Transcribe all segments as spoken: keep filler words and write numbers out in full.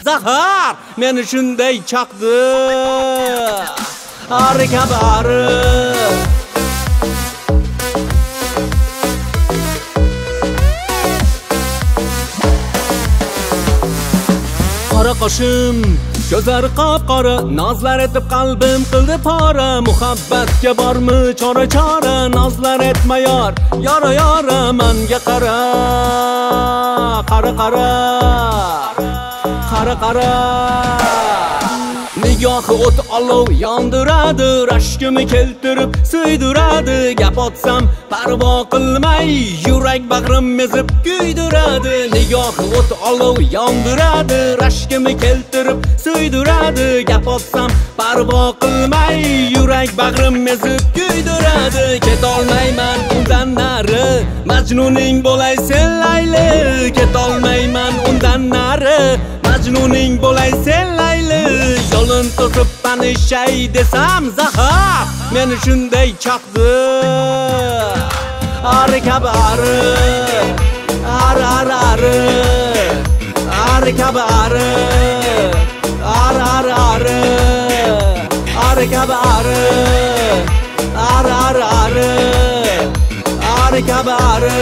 Zahar meni shunday chaqdi ari kabi ari. Qora qoshim gözlari qop-qora, nozlar etib qalbim qildi pora. Muhabbatga bormi chora chora, nozlar etma yor, yora yora menga qara. Qara qara, qara qara. Nigohi o't olov yondiradi, rashkimni keltirib suydiradi. Gap otsam parvo qilmay, yurak bag'rim ezib kuydiradi. Nigohi o't olov yondiradi, rashkimni keltirib suydiradi. Gap otsam parvo qilmay, yurak bag'rim ezib kuydiradi. Ketolmayman undan nari, Majnuning bo'lay sen Layli. Ketolmayman undan nari, Majnuning bo'lay sen Layli. Yo'lin to'sib panishay desam Zahar meni shunday chaqdi ari kabi ari. Ari ari ari, ari kabi ari. Ari ari ari, ari kabi ari. Ari ari ari, ari kabi ari.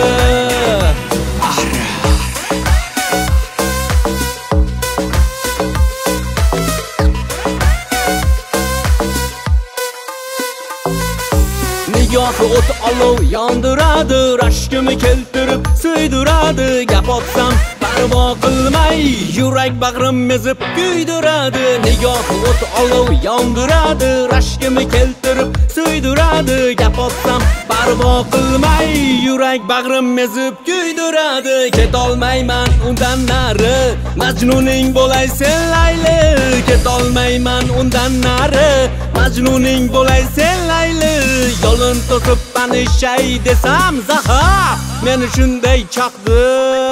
Nigohi o't olov yondiradi, rashkimni keltirib suydiradi. Gap otsam parvo qilmay, yurak bag'rim ezib kuydiradi. Nigohi o't olov yondiradi, rashkimni keltirib suydiradi. Gap otsam parvo qilmay, yurak bag'rim ezib kuydiradi. Ketolmayman undan nari, Majnuning bo'lay sen Layli. Ketolmayman undan nari, Majnuning bo'lay sen Layli. Yo'lin to'sib panishay desam Zahar meni shunday chaqdi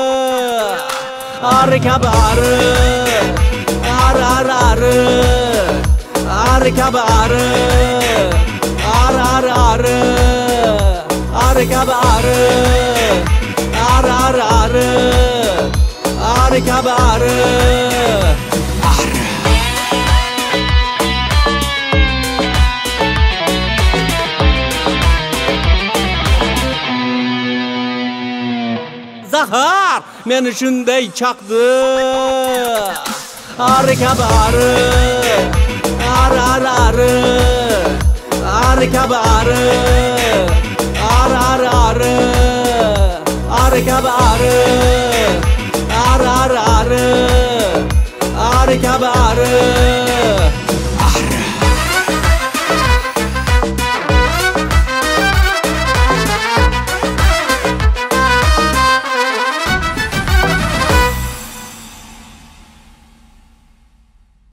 ari kabi ari. Ari ari ari, ari kabi ari. Ari ari ari, ari kabi ari. Ari ari ari, ari kabi ari. Zahar meni shunday chaqdi ari kabi ari. Ari ari ari, ari kabi ari. Ari ari ari, ari kabi ari. Ari ari ari, ari kabi ari.